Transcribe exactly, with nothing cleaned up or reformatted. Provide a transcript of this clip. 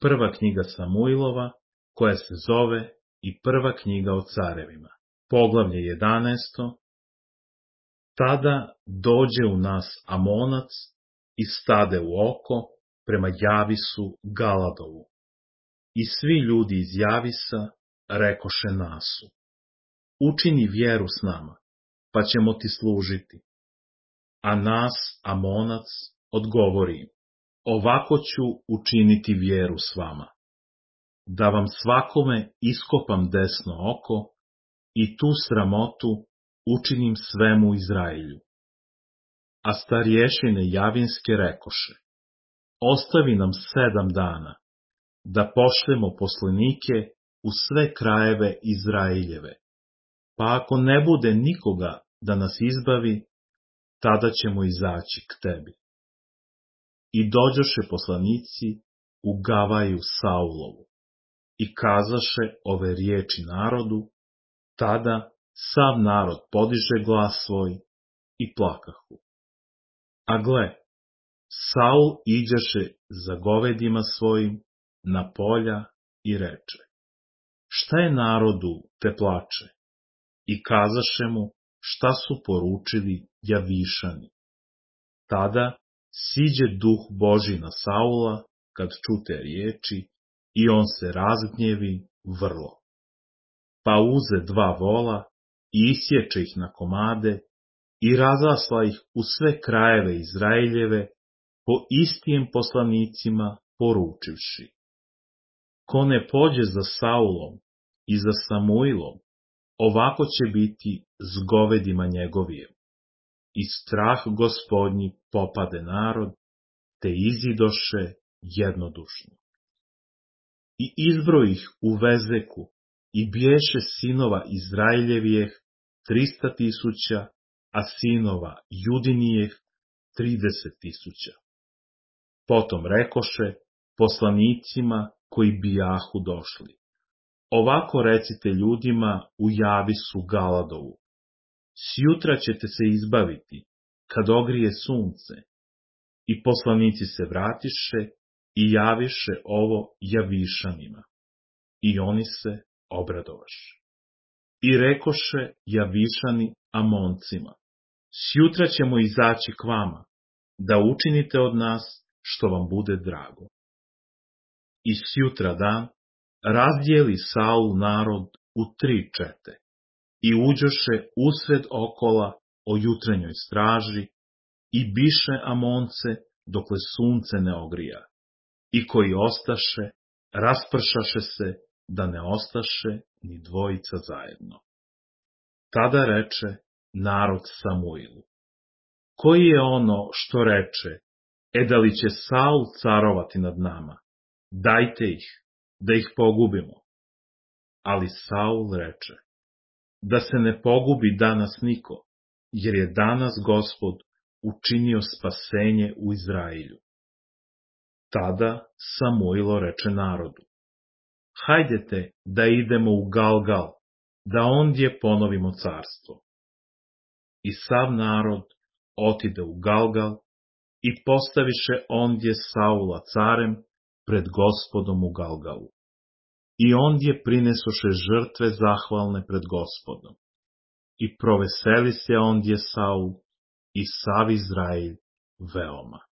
prva knjiga Samuilova, koja se zove i prva knjiga o carevima. Poglavlje jedanaesto. Tada dođe u nas Amonac i stade u oko prema Javisu Galadovu. I svi ljudi iz Javisa rekoše Nasu: učini vjeru s nama, pa ćemo ti služiti. A Nas, Amonac, odgovori: ovako ću učiniti vjeru s vama, da vam svakome iskopam desno oko i tu sramotu učinim svemu Izraelju. A starješine Javinske rekoše: ostavi nam sedam dana, da pošljemo poslanike u sve krajeve Izraeljeve, pa ako ne bude nikoga da nas izbavi, tada ćemo izaći k tebi. I dođoše poslanici u Gavaju Saulovu i kazaše ove riječi narodu, tada sav narod podiže glas svoj i plakahu. A gle, Saul iđaše za govedima svojim na polja i reče: šta je narodu te plače? I kazaše mu šta su poručili Javišani. Tada siđe duh Božji na Saula kad čute riječi i on se razgnjevi vrlo. Pa uze dva vola i isječe ih na komade i razasla ih u sve krajeve Izraeljeve po istim poslanicima poručivši: ko ne pođe za Saulom i za Samuilom, ovako će biti s govedima njegovim. I strah Gospodnji popade narod, te izidoše jednodušno. I izbroj ih u Vezeku, i bješe sinova Izraeljevijeh trista tisuća, a sinova Judinijeh trideset tisuća. Potom rekoše poslanicima koji bijahu došli: ovako recite ljudima u Javisu Galadovu: sjutra ćete se izbaviti, kad ogrije sunce. I poslanici se vratiše i javiše ovo Javišanima. I oni se obradovaše. I rekoše Javišani Amoncima: sjutra ćemo izaći k vama, da učinite od nas što vam bude drago. I sjutra dan razdijeli Saul narod u tri čete i uđoše usred okola o jutrenjoj straži i biše Amonce dokle sunce ne ogrija. I koji ostaše, raspršaše se, da ne ostaše ni dvojica zajedno. Tada reče narod Samuilu: koji je ono što reče, e da li će Saul carovati nad nama? Dajte ih, da ih pogubimo. Ali Saul reče: da se ne pogubi danas niko, jer je danas Gospod učinio spasenje u Izraelju. Tada Samuilo reče narodu: hajdete da idemo u Galgal, da ondje ponovimo carstvo. I sav narod otide u Galgal i postaviše ondje Saula carem pred Gospodom u Galgalu. I ondje prinesoše žrtve zahvalne pred Gospodom. I proveseli se ondje Saul i sav Izrael veoma.